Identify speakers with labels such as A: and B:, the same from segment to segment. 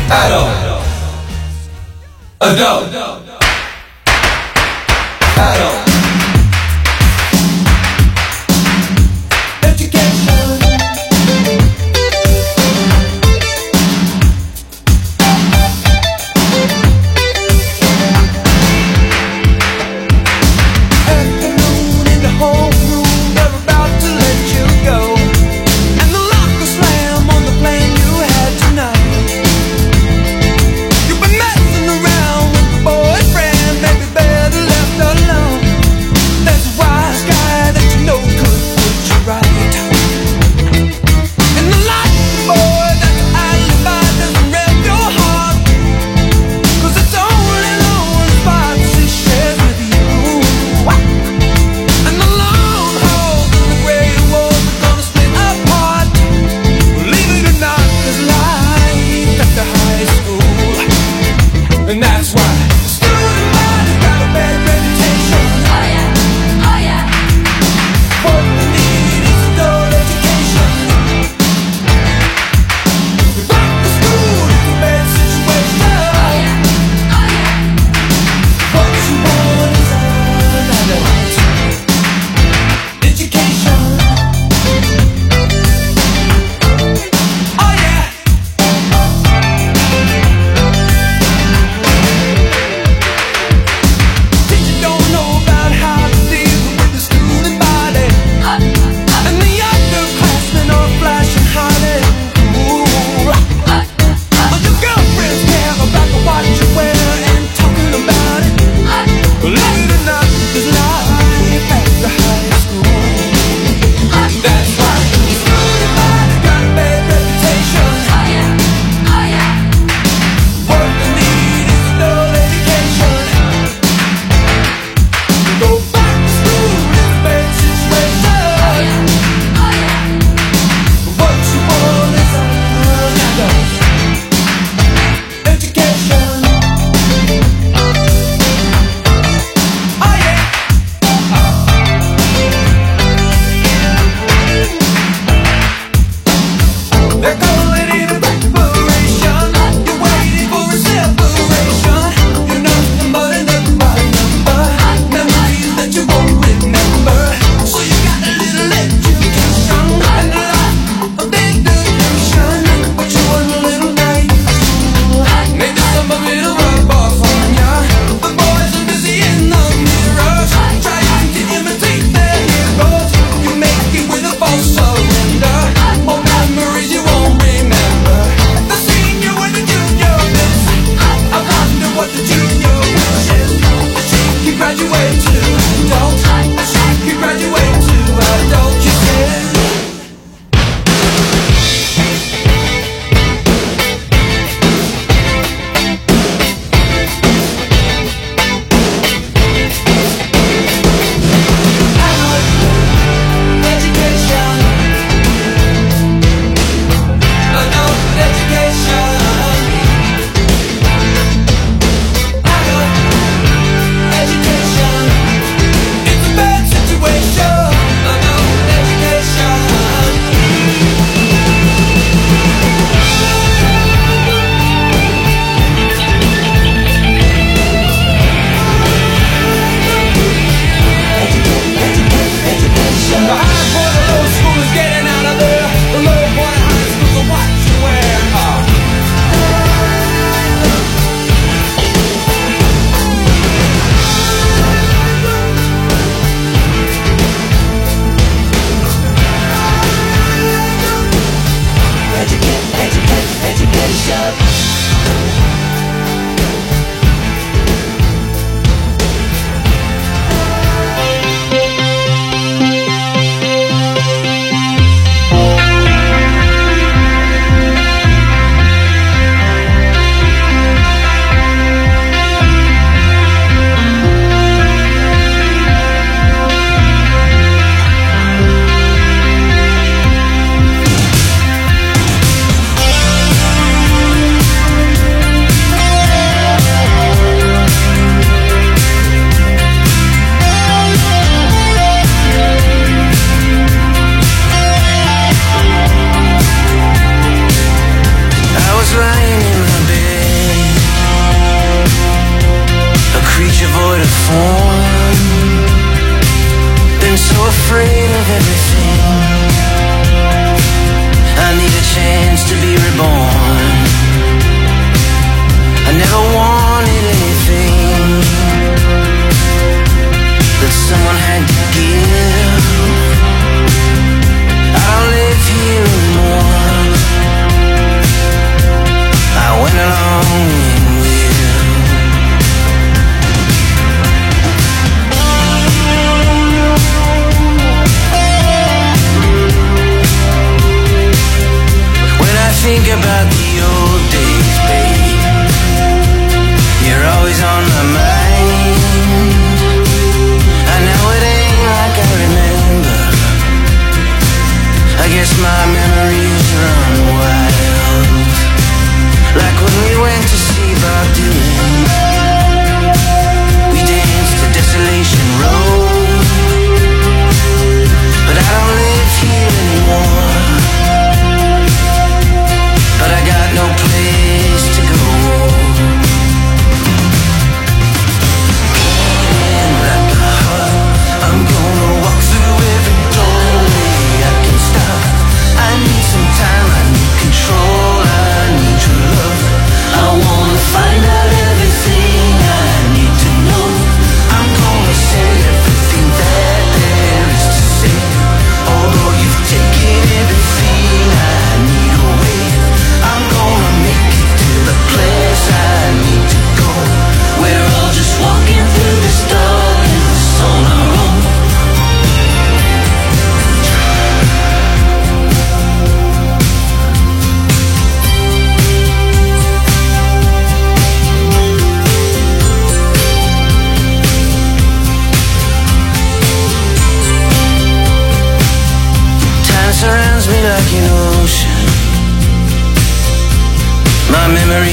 A: Adult. Adult. Adult.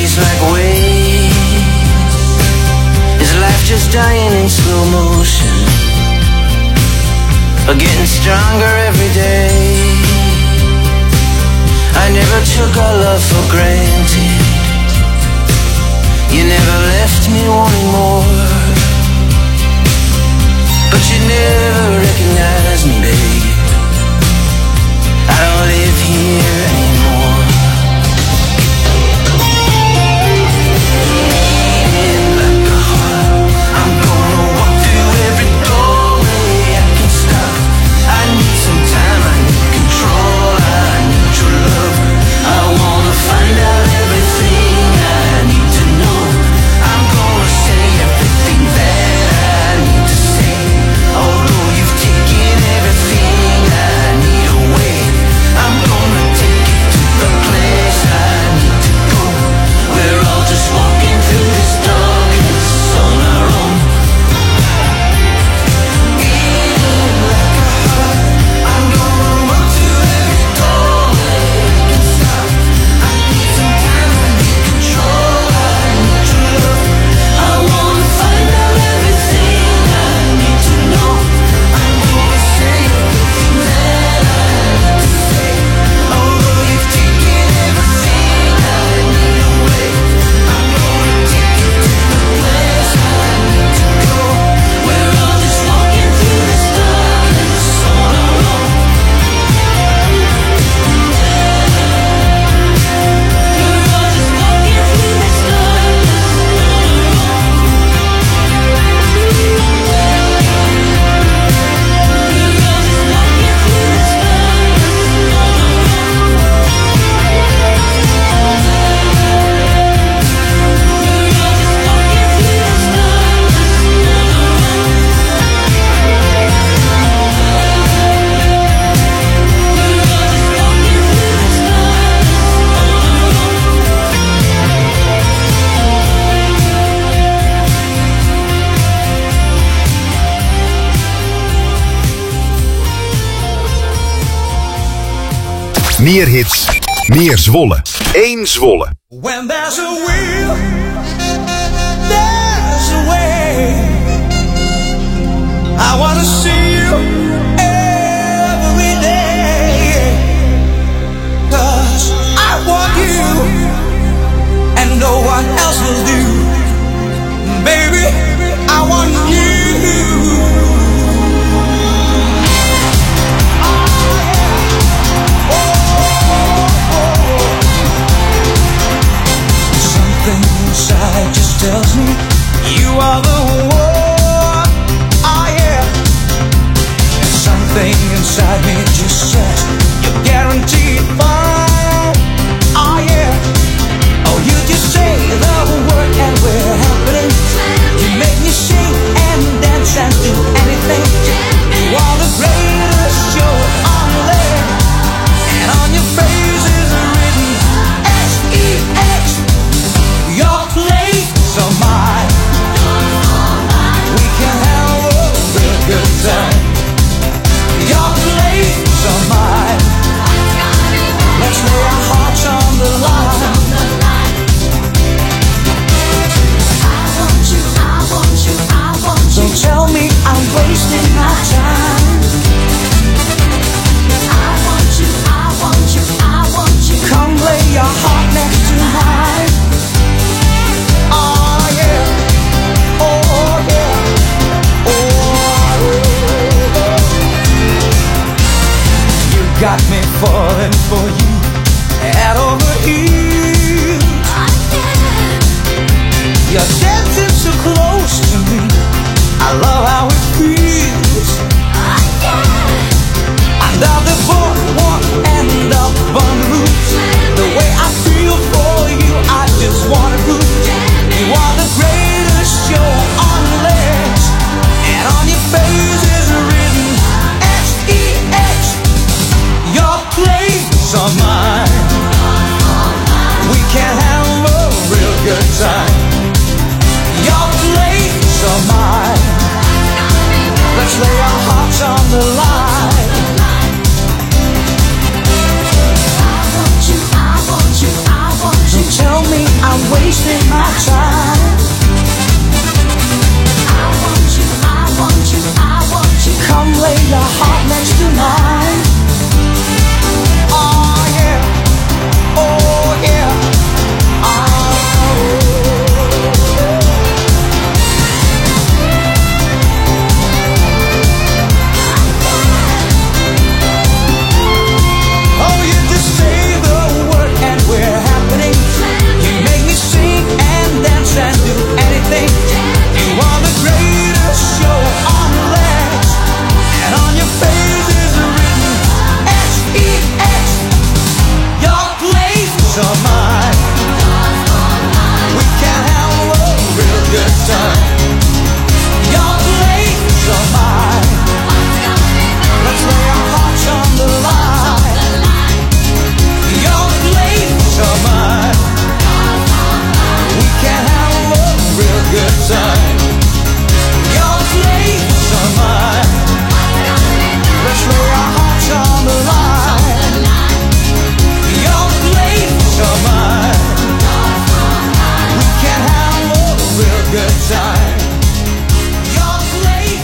A: face like waves. Is life just dying in slow motion, or getting stronger every day? I never took our love for granted. You never left me wanting more, but you never recognized me, babe. I don't live here anymore. Like a heart, I'm gonna walk through every doorway I can stop. I need some time, I need control, I need your love. I wanna find out everything I need to know. I'm gonna say everything that I need to say. Although you've taken everything I need away, I'm gonna take you to the place I need to go. We're all just walking through this darkness on our own. Beating like a heart, I'm gonna run to every doorway I can stop. I need some time, I need control, I need your love. I wanna find out everything I need to know. I'm gonna say everything that I need to say. Although you've taken everything I need away, I'm gonna take you to the place I need to go. We're all just walking through this darkness on our own. We're all just walking through this darkness on our
B: Meer hits, meer Zwolle. Eén Zwolle.
C: When there's a will, there's a way. I wanna see you every day, 'cause I want you and no one else will do. Baby, I want you. Inside just tells me you are the one. Oh yeah. Something inside me just says you're guaranteed fine. Oh yeah. Oh, you just say the word and we're happening. You make me sing and dance and do anything. You are the greatest show on there, and on your face is written S-E-X. Your place or mine, we can have a real good time. Your place or mine, let's lay our hearts on the line. I want you, I want you, I want you. Don't tell me I'm wasting my time. I want you, I want you, I want you. Come lay your heart next to mine. Oh yeah, oh yeah, oh yeah. You got me falling for you head over heels. You're dancing so close to me, I love how it feels. Under the boardwalk and up on the roof, the way I feel for you, I just wanna prove. You are the greatest show on legs, and on your face is written S-E-X. Your place or mine, we can have a real good time. Your place or mine, let's lay our hearts on the line. I want you, I want you, I want you. Don't tell me I'm waiting. good time. Yours late summer. Let's lay our hearts on the line. Yours late summer. We can have a real good time. Yours late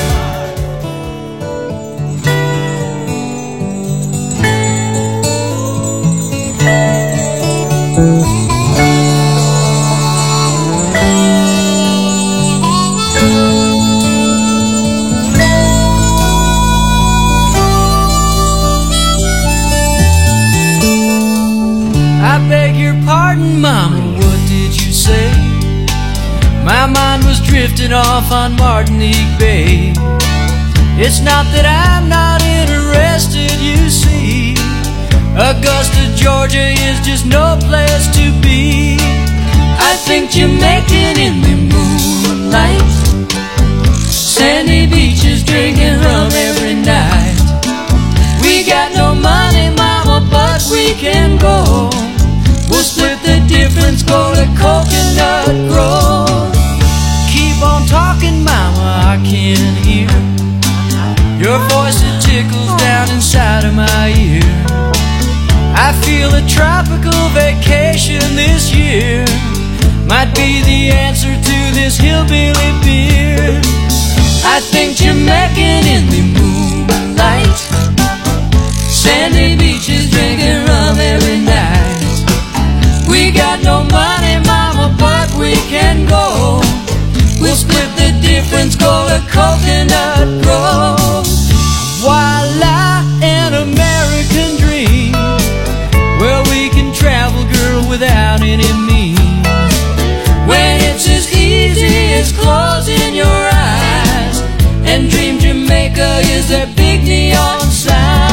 D: I beg your pardon, Mama, what did you say? My mind was drifting off on Martinique Bay. It's not that I'm not interested, you see. Augusta, Georgia is just no place to be. I think Jamaican in the moonlight, sandy beaches drinking rum every night. We got no money, Mama, but we can go. We'll split the difference, go to Coconut Grove. Keep on talking, Mama, I can hear your voice, it tickles down inside of my ear. I feel a tropical vacation this year might be the answer to this hillbilly beer. I think Jamaican in the moonlight, sandy beaches drinking rum every night. We got no money, Mama, but we can go. We'll split the difference, go to Coconut Grove. Voila, an American dream, where we can travel, girl, without any means. When it's as easy as closing your eyes and dream Jamaica is that big neon sign.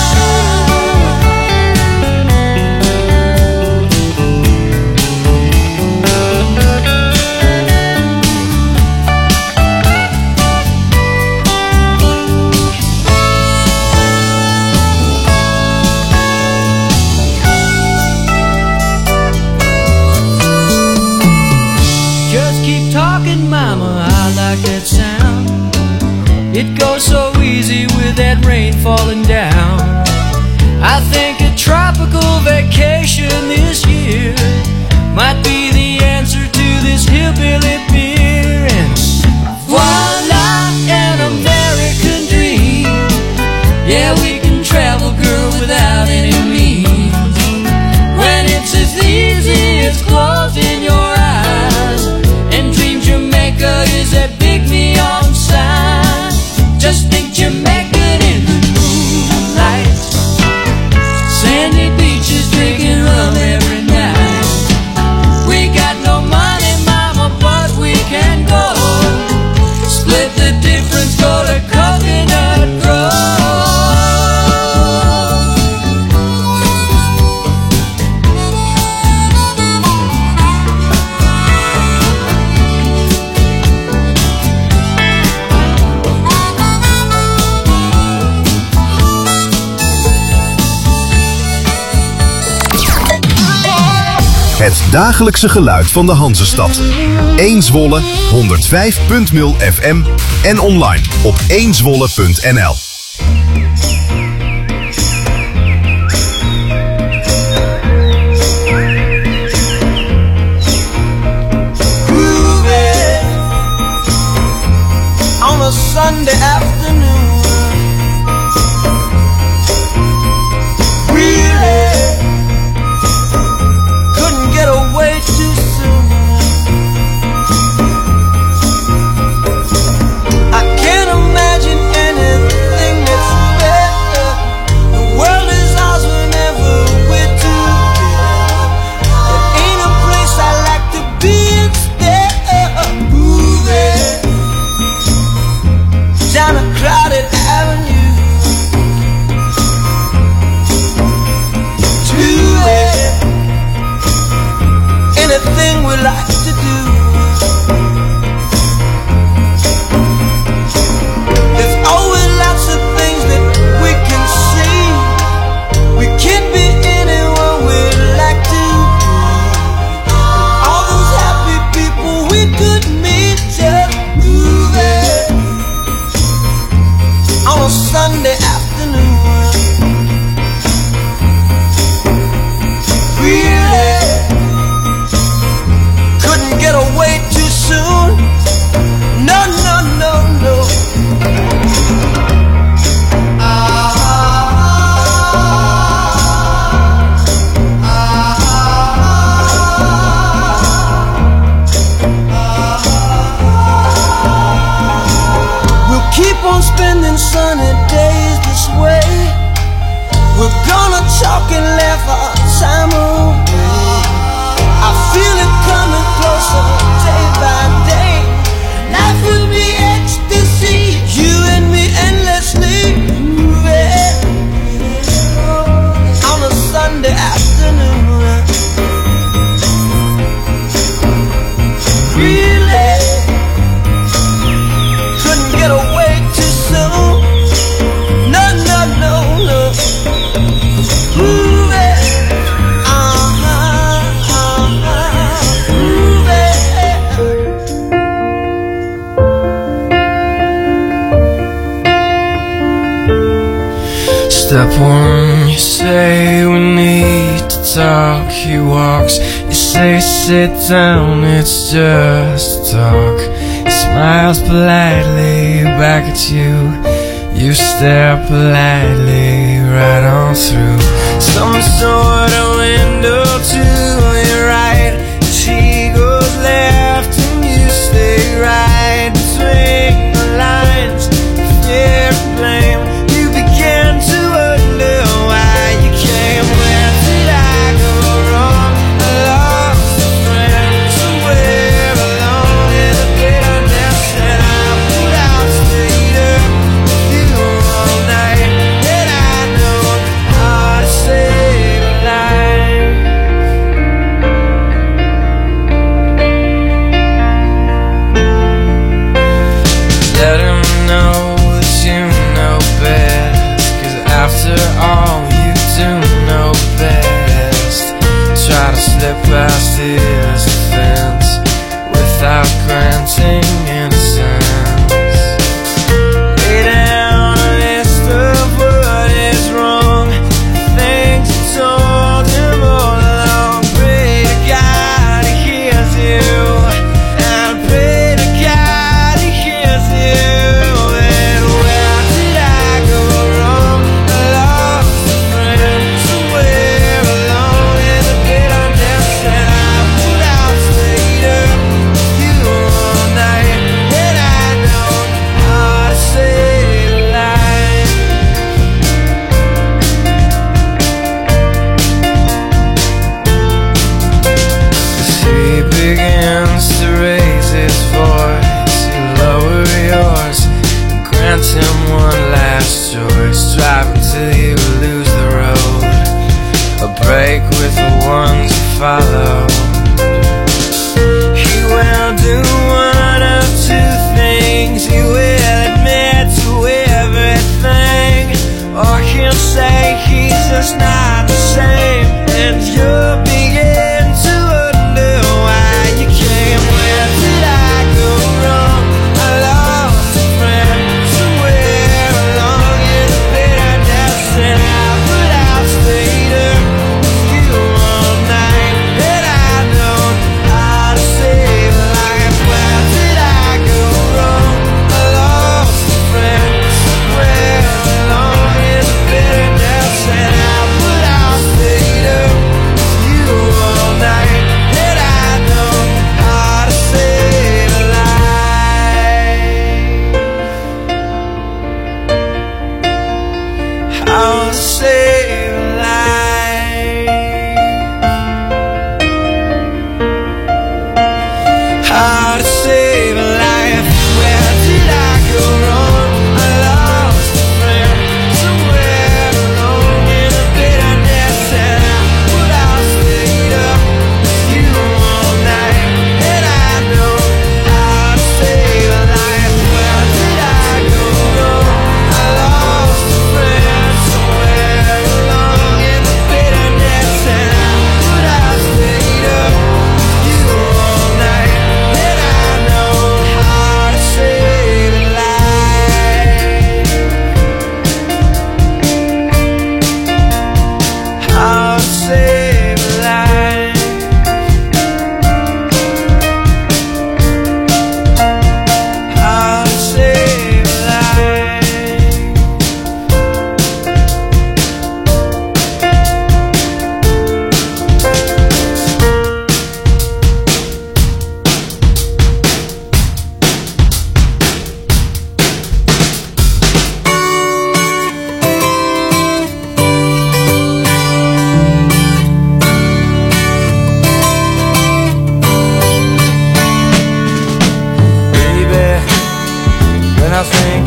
D: Mama, I like that sound. It goes so easy with that rain falling down. I think a tropical vacation this year might be the answer to this hillbilly beer. And voila, an American dream. Yeah, we can travel, girl, without any means. When it's as easy as closing your eyes and dream Jamaica is that big neon sign. Just think Jamaican in the moonlight, sandy beaches drinking rum every night. We got no money, Mama, but we can go. Split the difference, go to Coconut Grove.
B: Het dagelijkse geluid van de Hanzestad. 1 Zwolle 105.0 FM en online op 1zwolle.nl.
C: On a Sunday afternoon, really couldn't get away too soon. I can't imagine anything that's better. The world is ours whenever we're together. There ain't a place I like to be instead. Moving down a crowded avenue to it. Anything we like to do. There's always lots of things that we can see. We can't be anyone we'd like to be. And all those happy people we could meet just moving on a Sunday afternoon. Really couldn't get away too soon. No, no, no, no. We'll keep on spending sunny days this way. We're gonna talk and laugh our time away. I feel it coming closer day by day. Life will be ecstasy, you and me endlessly moving on a Sunday afternoon. Really couldn't get away too soon. No, no, no, no. Moving, moving.
E: Step one, you say we need to talk. He walks, you say sit down, it's just talk. He smiles politely back at you. You stare politely right on through some sort of window to your right. She goes left and you stay right between the lines. Fear and blame, you began to wonder why you came. Where did I go wrong? I lost a friend somewhere along in the bitterness, and I put out stayed up with you all night. And I know how to save a life.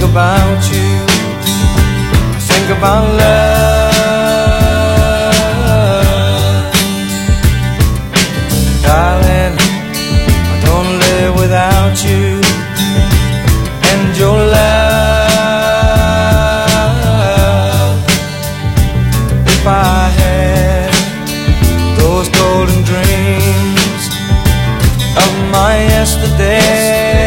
E: about you, I think about love. Darling, I don't live without you and your love. If I had those golden dreams of my yesterday,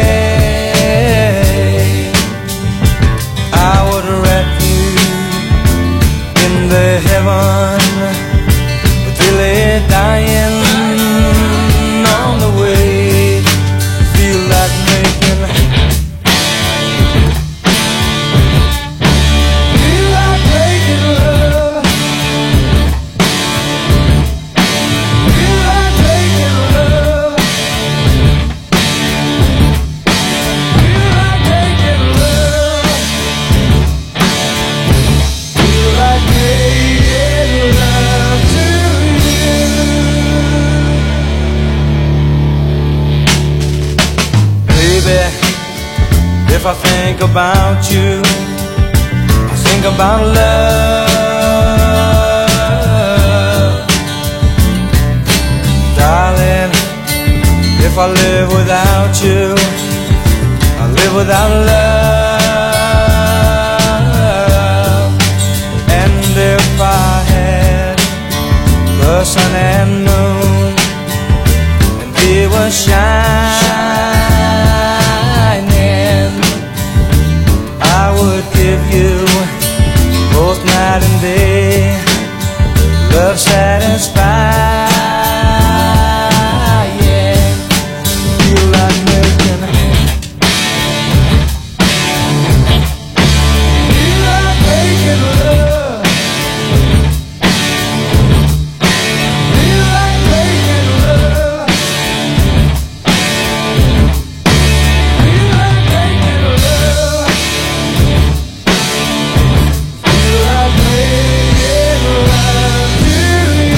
E: I would wrap you in the heaven, but really dying on the way. Feel like making, feel like making love, feel like making love, feel like making love, feel like making love to you. Baby, if I think about you, I think about love. Darling, if I live without you, I live without love. And if I had the sun and moon, and they were shining, I would give you both night and day, love satisfying. Feel like making, feel like making love, feel like making love, feel like making love, feel like making love to you.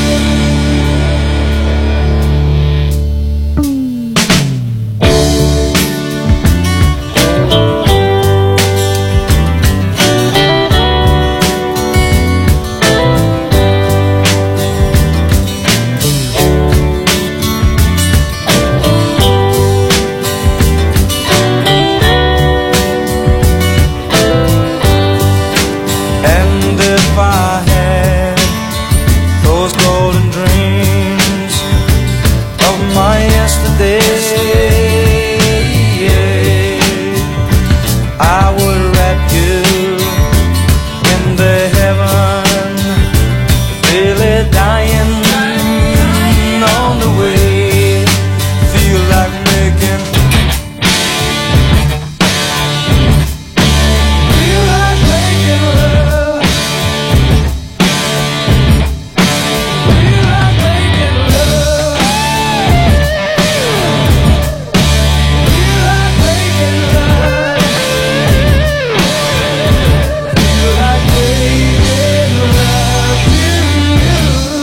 E: And if I had those golden dreams of my yesterday, I would wrap you in the heaven, really dying on the way. Feel like making, feel like making love, feel like making love, feel like making love, feel like making love to you.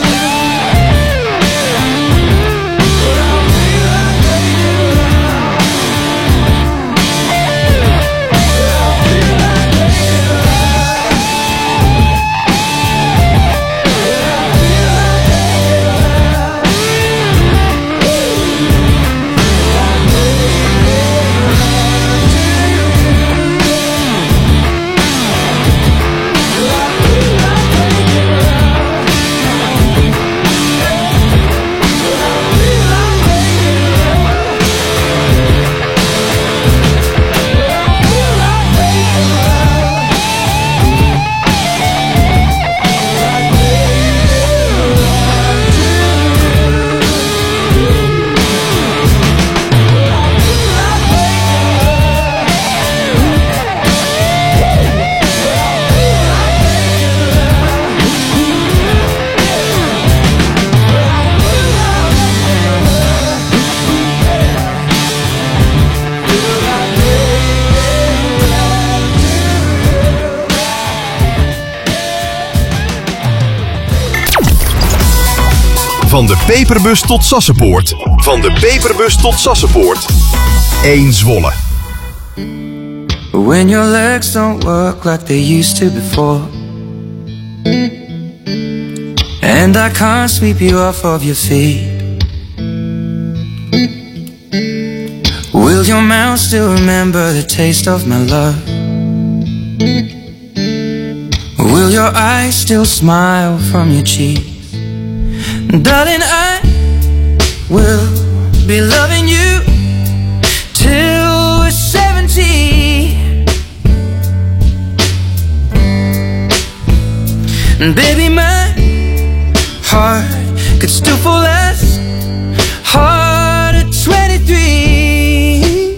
B: Van de Peperbus tot Sassenpoort. Van de Peperbus tot Sassenpoort. 1 Zwolle.
E: when your legs don't work like they used to before, and I can't sweep you off of your feet. Will your mouth still remember the taste of my love? Will your eyes still smile from your cheeks? Darling, I will be loving you till we're 70. And baby, my heart could still fall as hard at 23.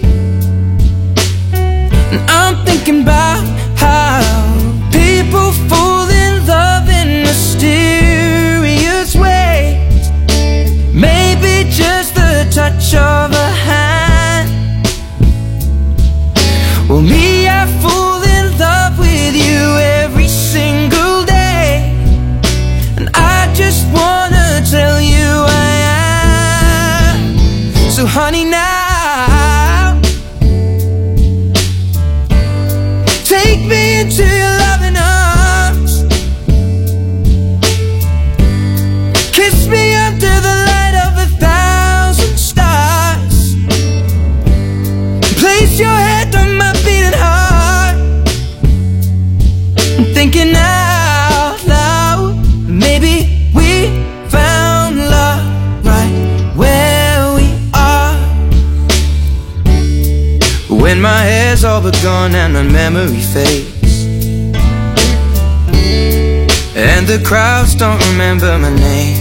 E: And I'm thinking about how people fall in love in mysterious ways. Maybe just the touch of a hand. Well, me, I fall in love with you every single day, and I just wanna tell you I am. So honey, now take me into your loving arms. Kiss me under the light of 1,000 stars. Place your head on my beating heart. I'm thinking out loud, maybe we found love right where we are. When my hair's all but gone and my memory fades, and the crowds don't remember my name,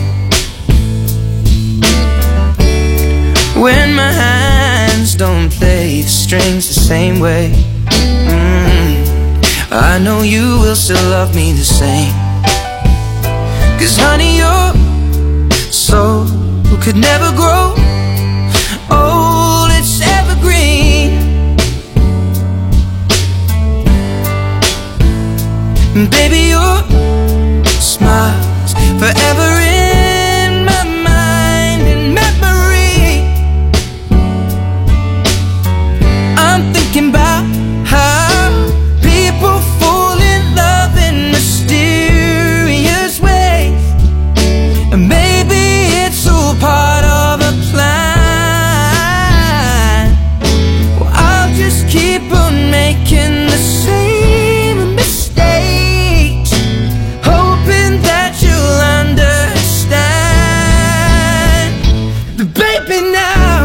E: when my hands don't play the strings the same way, I know you will still love me the same. 'Cause honey, your soul could never grow old, it's evergreen. And baby, your smile's forever in my mind and memory. I'm thinking about how people fall in love in mysterious ways, and maybe it's all part of a plan. Well, I'll just keep on making the same mistakes, hoping that you'll understand. But baby, now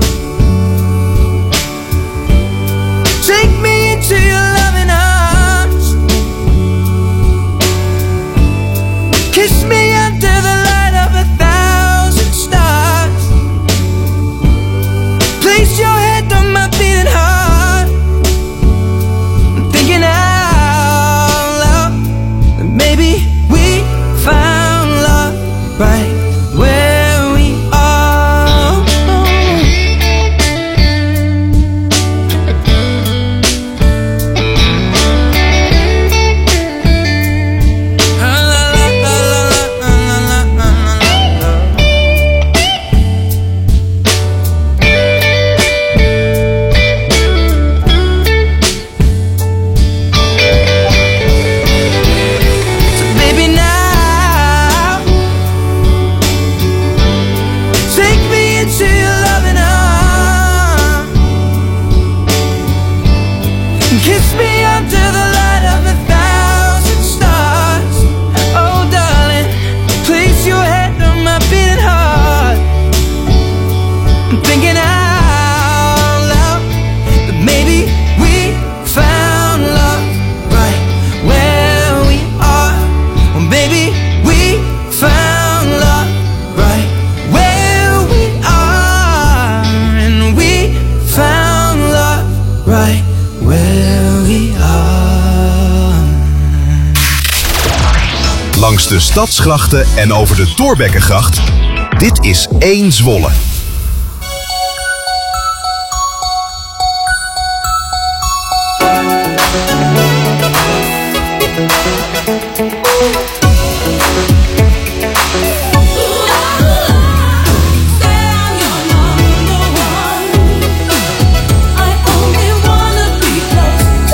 E: take me into your loving arms. Kiss me under the light of 1,000 stars. Place your head on my beating heart. I'm thinking out loud that maybe we found love right where we are. So baby, now take me into your loving arms. Kiss me under the light of 1,000 stars. Oh darling, place your head on my beating heart. I'm thinking out loud that maybe we found love right where we are. Or maybe we found love right where we are. And we found love right where we are.
B: Langs de stadsgrachten en over de Thorbeckegracht. Dit is 1 Zwolle.
A: I only wanna be close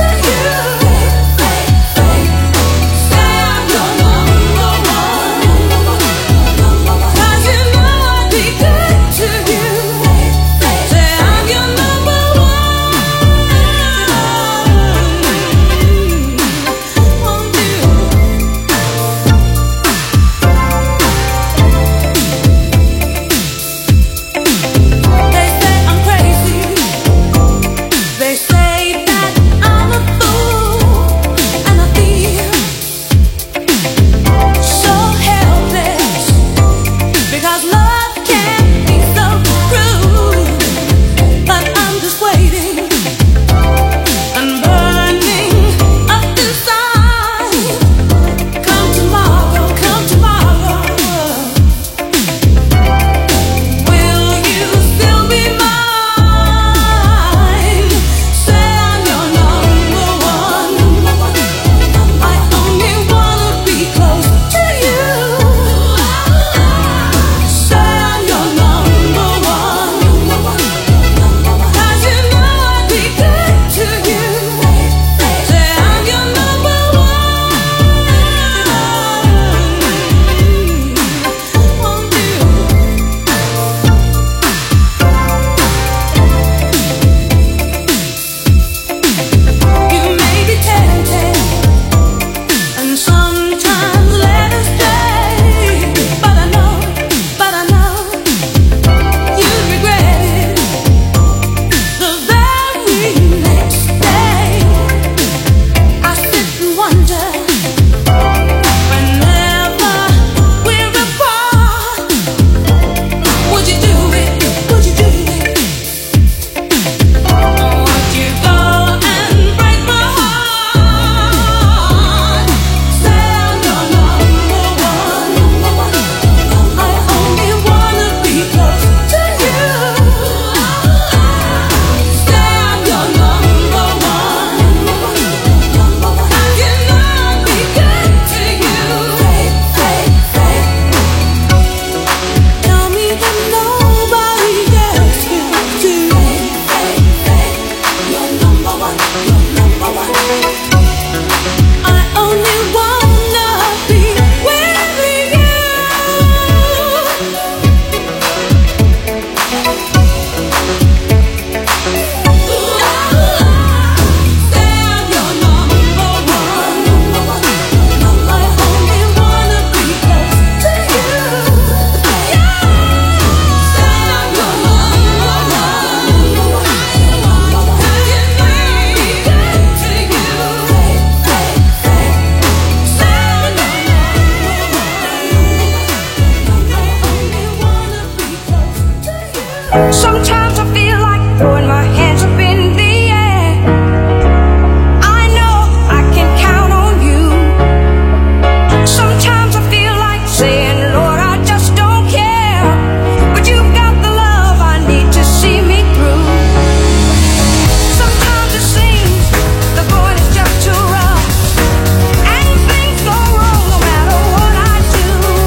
F: Sometimes I feel like throwing my hands up in the air. I know I can count on you. Sometimes I feel like saying, Lord, I just don't care. But you've got the love I need to see me through. Sometimes it seems the going is just too rough, and things go wrong no matter what I do.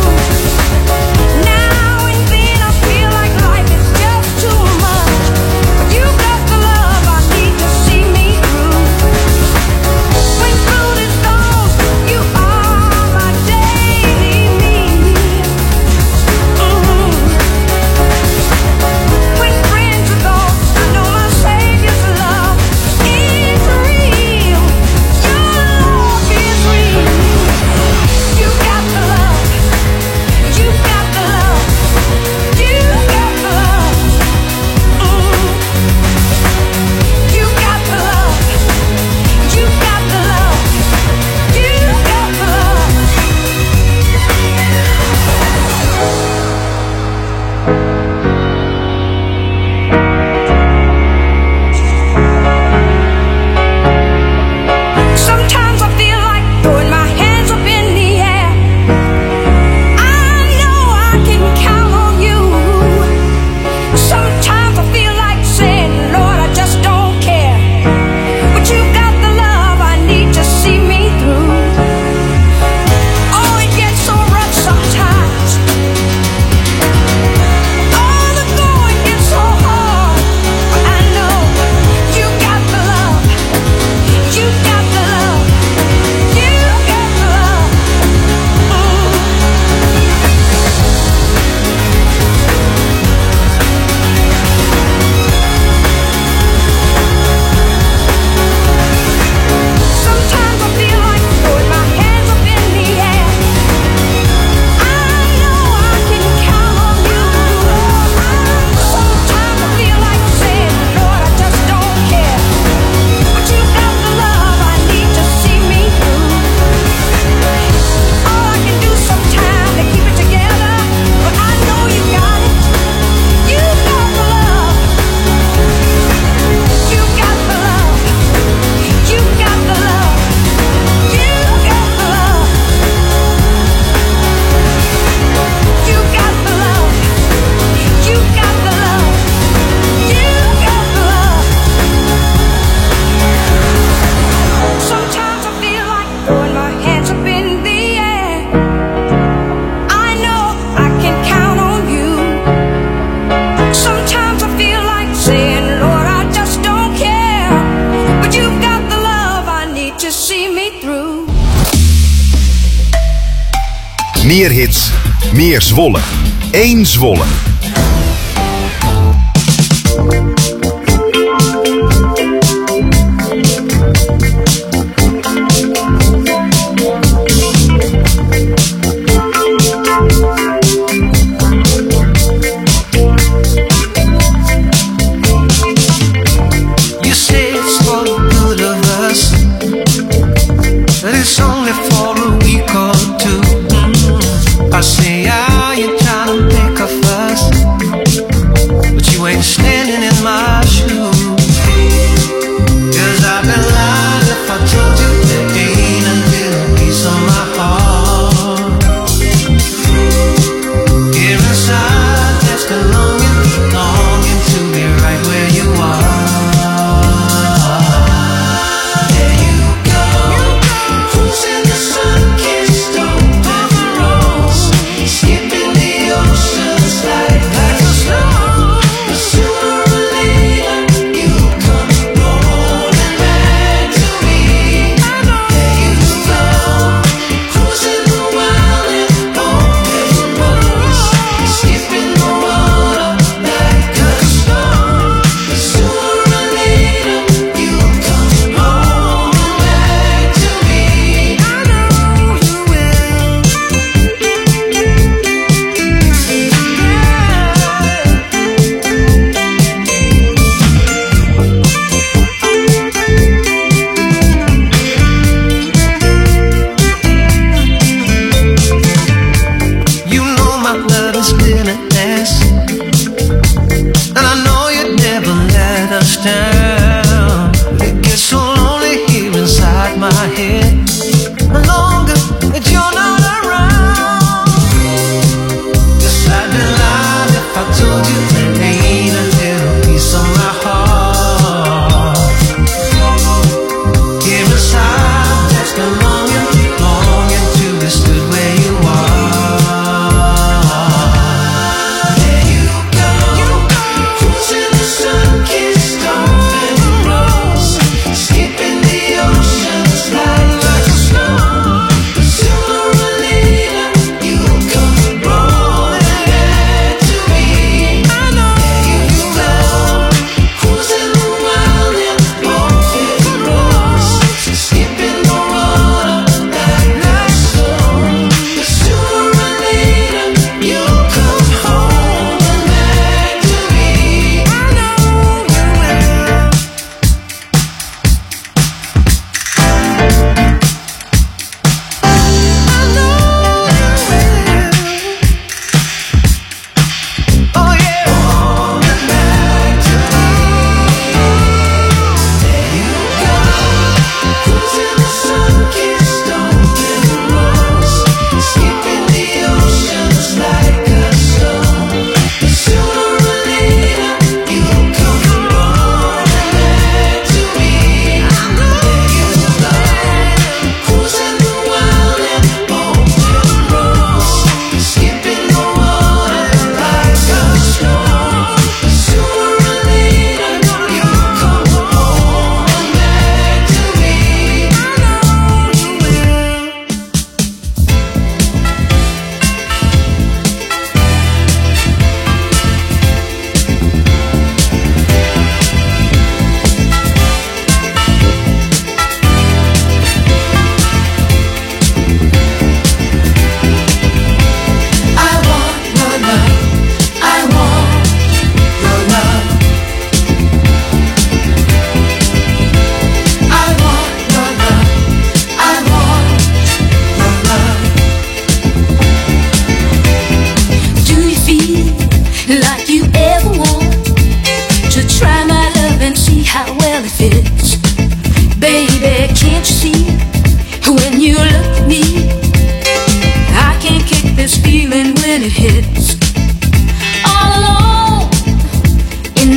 F: Now and then I feel like life is just too much, but you've got the love I need to see me through. When food is gone, you are my daily need. When friends are gone, I know my Savior's love is real. Your love is real. You got the love. You got the love. You got the love. You got the love. You got the love. You got the love. Sometimes I feel like throwing my hands up in the air. I know I can count on you. Sometimes I feel like saying, Lord, I just don't care. But you've got the love I need to see me through. Oh, it gets so rough sometimes. Oh, the going gets so hard. But I know you got the love. You got the love. You got the love. Sometimes I feel like throwing my hands up in the air. I know I can count on you. Sometimes I feel like saying, Lord, I just don't care. But you got the love I need to see me through. All I can do sometimes to keep it together, but I know you got it. You got the love. You got the love. You got the love. You got the love. You got the love. You got the love. You got the love. Sometimes I feel like throwing my hands up in the air. I know I can count on you. Sometimes I feel like saying, Lord, I just don't care. But you've got the love I need to see me through.
B: Meer hits, meer Zwolle. 1 Zwolle.
C: You say it's for the good of us, but it's only for a week or two. I say, are you trying to make a fuss?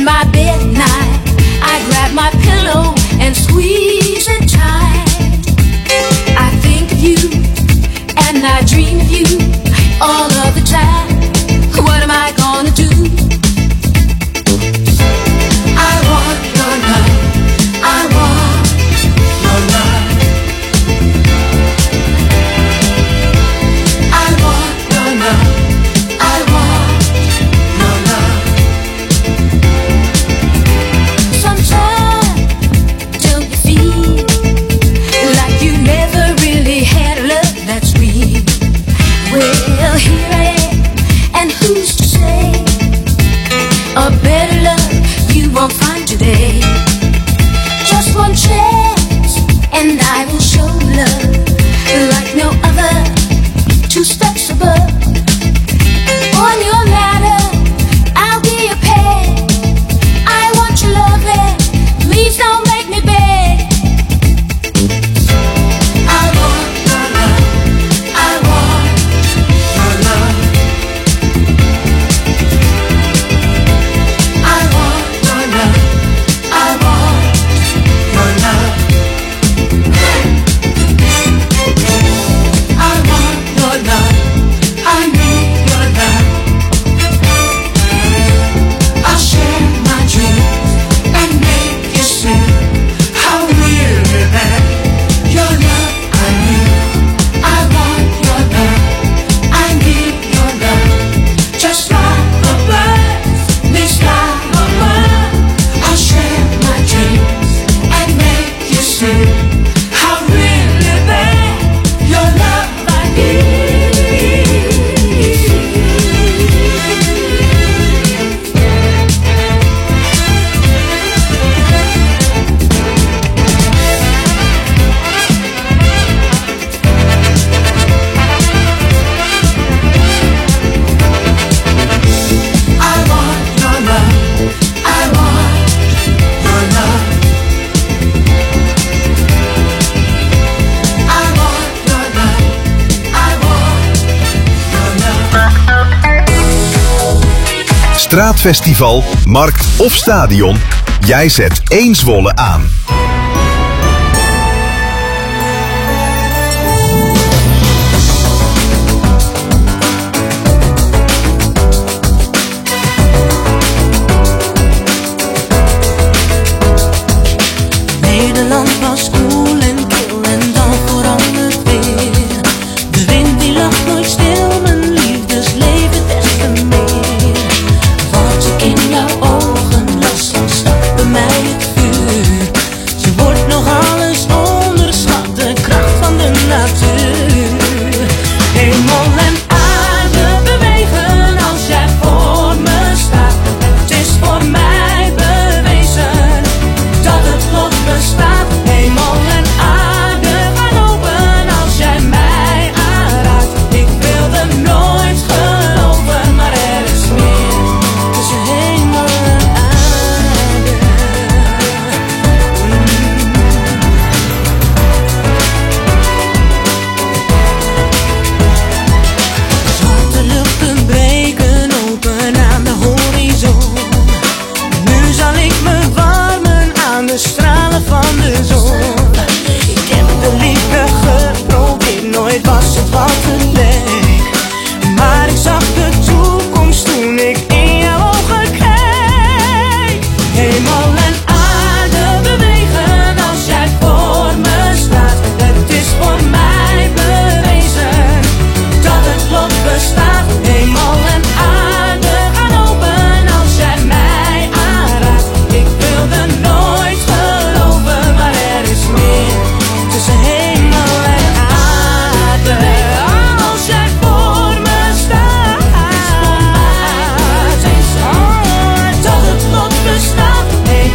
F: my bed at night, I grab my pillow and squeeze it tight. I think of you and I dream of you all of the time. What am I gonna do? I want your love. I want your love. I want your love. I want your love. Sometimes don't you feel like you never really had a love that's real? Well, here I am, and who's to say a better love you won't find today? Just one chance, and I will show love like no other, 2 steps above. On your ladder, I'll be your pet. I want your love, and please don't make me beg. I want your love. I want your love. I want your love. I want your love. I want your love. I need your love. I'll share my dreams and make you see how really bad your love I need. I want your love. I need your love. Just like a bird needs like a bird. I'll share my dreams and make you see how really bad your love I need. I want your love. I want your love. I want your love. I want your love.
B: Straatfestival, markt of stadion, jij zet 1 Zwolle aan.
F: Nederland was koel en kil en dan verandert weer. De wind die lacht nooit stil, mijn liefdesleven des te meer. Wat ik in jouw ogen las, dan stak bij mij het vuur. Ze wordt nog alles onderschat, de kracht van de natuur. Hemel en aarde bewegen als jij voor me staat. Het is voor mij bewezen dat het lot bestaat. Hemel en aarde gaan open als jij mij aanraakt. Ik wilde nooit geloven, maar er is meer tussen hemel en aarde. Zwarte luchten breken open aan de horizon. Nu zal ik me warmen aan de stralen van de zon. Ik heb de liefde geprobeerd, nooit was het wat het leek. Maar ik zag de toekomst toen ik in jouw ogen keek. Hemel en aarde bewegen als jij voor me staat. Het is voor mij bewezen dat het lot bestaat. Hemel en aarde gaan open als jij mij aanraakt. Ik wilde nooit geloven, maar er is meer tussen hemel en aarde. Als jij voor me staat, dat het lot bestaat.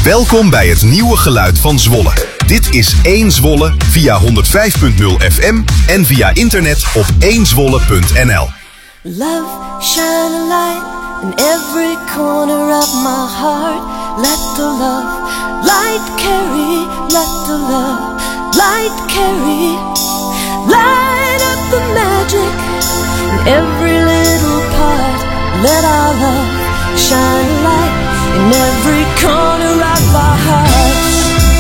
B: Welkom bij het nieuwe geluid van Zwolle. Dit is 1 Zwolle via 105.0 FM en via internet op 1zwolle.nl.
F: Love, shine a light in every corner of my heart. Let the love light carry, let the love light carry. Light up the magic in every little part. Let our love shine a light in every corner of our hearts.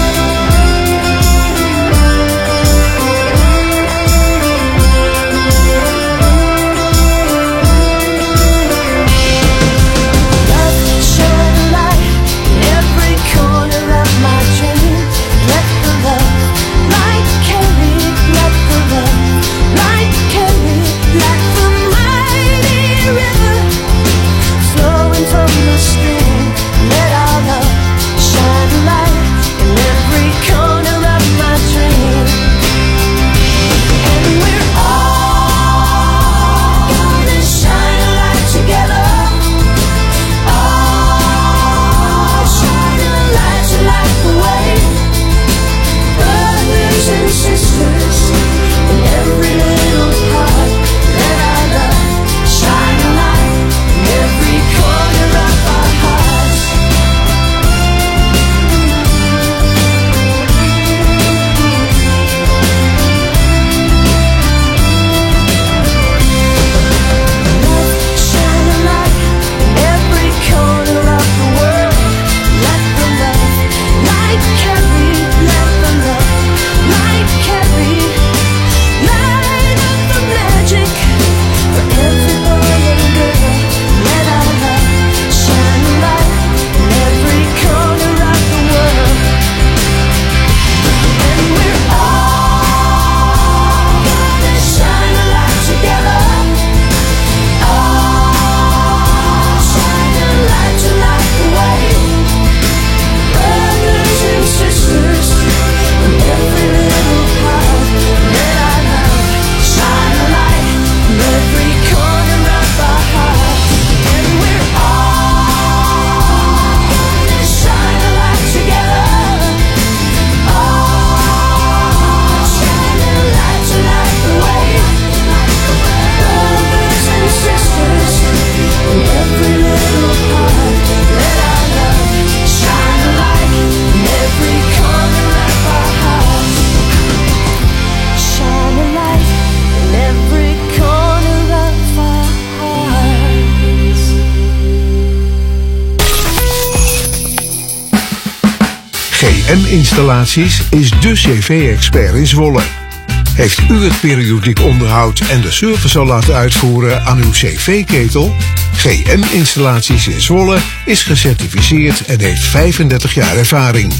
G: GM-installaties is de cv-expert in Zwolle. Heeft u het periodiek onderhoud en de service al laten uitvoeren aan uw cv-ketel? GM-installaties in Zwolle is gecertificeerd en heeft 35 jaar ervaring.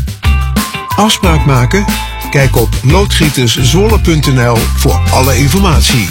G: Afspraak maken? Kijk op loodgieterszwolle.nl voor alle informatie.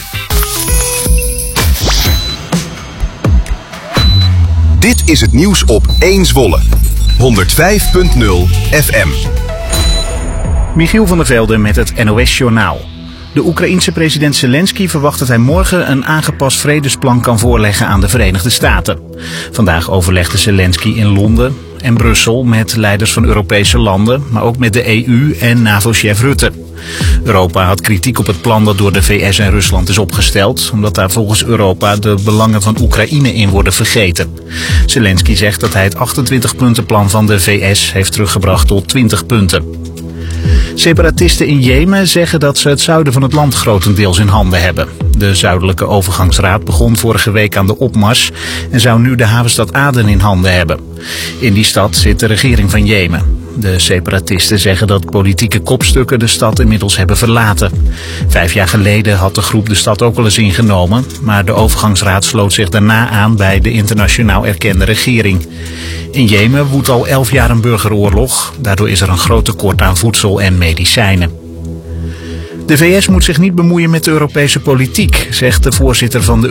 B: Dit is het nieuws op 1 Zwolle. 105.0 FM.
H: Michiel van der Velde met het NOS-journaal. De Oekraïense president Zelensky verwacht dat hij morgen een aangepast vredesplan kan voorleggen aan de Verenigde Staten. Vandaag overlegde Zelensky in Londen en Brussel met leiders van Europese landen, maar ook met de EU en NAVO-chef Rutte. Europa had kritiek op het plan dat door de VS en Rusland is opgesteld, omdat daar volgens Europa de belangen van Oekraïne in worden vergeten. Zelensky zegt dat hij het 28-puntenplan van de VS heeft teruggebracht tot 20 punten. Separatisten in Jemen zeggen dat ze het zuiden van het land grotendeels in handen hebben. De Zuidelijke Overgangsraad begon vorige week aan de opmars en zou nu de havenstad Aden in handen hebben. In die stad zit de regering van Jemen. De separatisten zeggen dat politieke kopstukken de stad inmiddels hebben verlaten. 5 jaar geleden had de groep de stad ook al eens ingenomen, maar de overgangsraad sloot zich daarna aan bij de internationaal erkende regering. In Jemen woedt al 11 jaar een burgeroorlog. Daardoor is er een groot tekort aan voedsel en medicijnen. De VS moet zich niet bemoeien met de Europese politiek, zegt de voorzitter van de